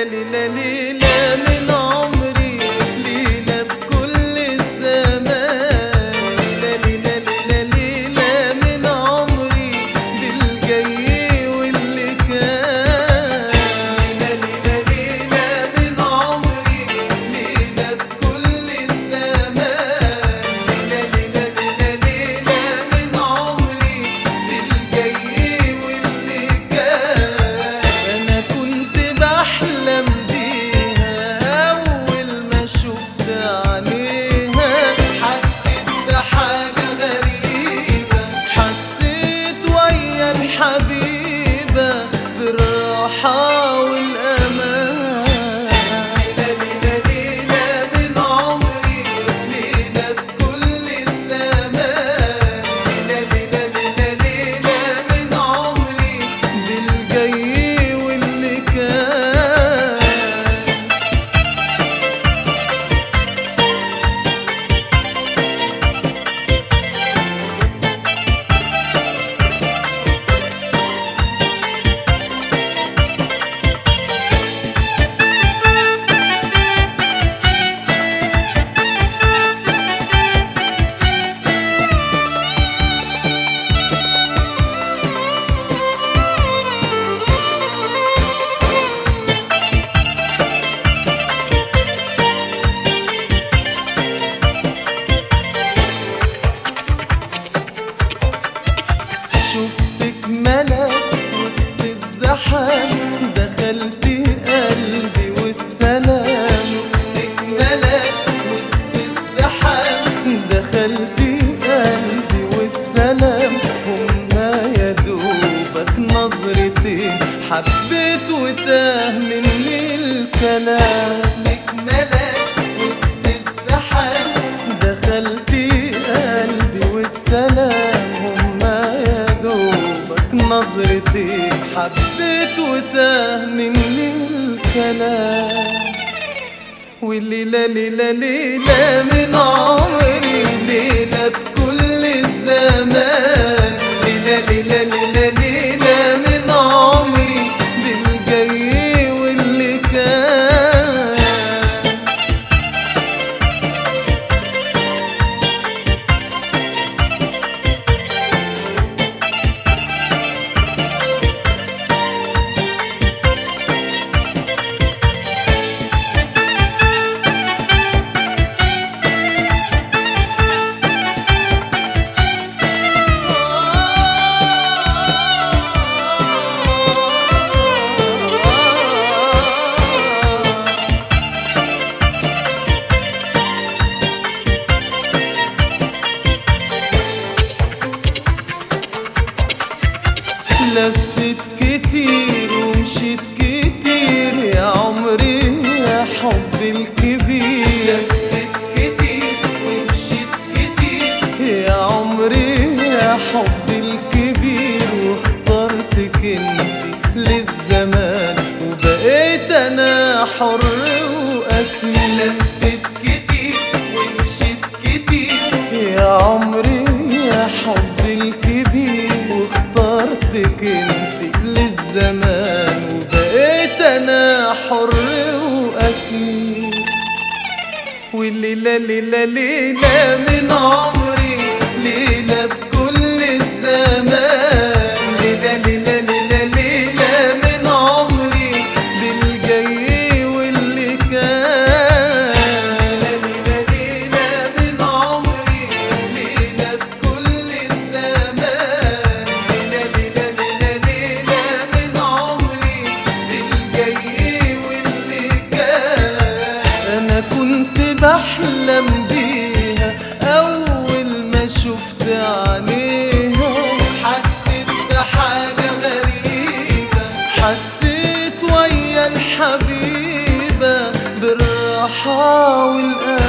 ليلة ليلة ليلة من عمري، ليلة بكل الزمان. ليلة ليلة ليلة ليلة من عمري، بالجاي واللي كان. ليلة ليلة ليلة من عمري، ليلة بكل الزمان. ليلة ليلة ليلة ليلة من عمري، بالجاي واللي كان. أنا كنت بحلم بيها أول ما شفت عينيها، حسيت بحاجة غريبة، حسيت ويا الحبيبة بالراحة والأمان. ليلة ليلة ليلة من عمري، ليلة بكل الزمان. ليلة ليلة ليلة ليلة من عمري، بالجاي واللي كان. شفتك ملك وسط الزحام، دخلت قلبي والسلام. شفتك ملك وسط الزحام، دخلت قلبي والسلام. هما يا دوبك نظرتين، حبيت وتاه مني الكلام. شفتك ملك وسط الزحام، دخلت قلبي والسلام. هما يا دوبك نظرتي، حبيت وتاه مني الكلام. والليلة ليلة ليلة من عمري، ليلة بكل الزمان. ليلة ليلة ليلة ليلة من عمري، بالجاي واللي كان. لفت كتير ومشيت كتير يا عمري يا حب الكبير. لفت كتير ومشيت كتير يا عمري يا حب الكبير. واخترتك انتي للزمان، وبقيت انا حر واسير. لفت كتير ومشيت كتير يا عمري يا حب الكبير. واخترتك انتي للزمان، وبقيت انا حر واسير. والليلة ليلة ليلة من عمري، ليلة بكل الزمان. ليلة ليلة ليلة ليلة من عمري، بالجاي واللي كان. ليلة ليلة ليلة من عمري، ليلة بكل الزمان. ليلة ليلة ليلة ليلة من عمري، بالجاي واللي كان. أنا كنت بحلم بيها أول ما شفت عينيها، حسيت بحاجة غريبة، حسيت ويا الحبيبة بالراحة والأمان.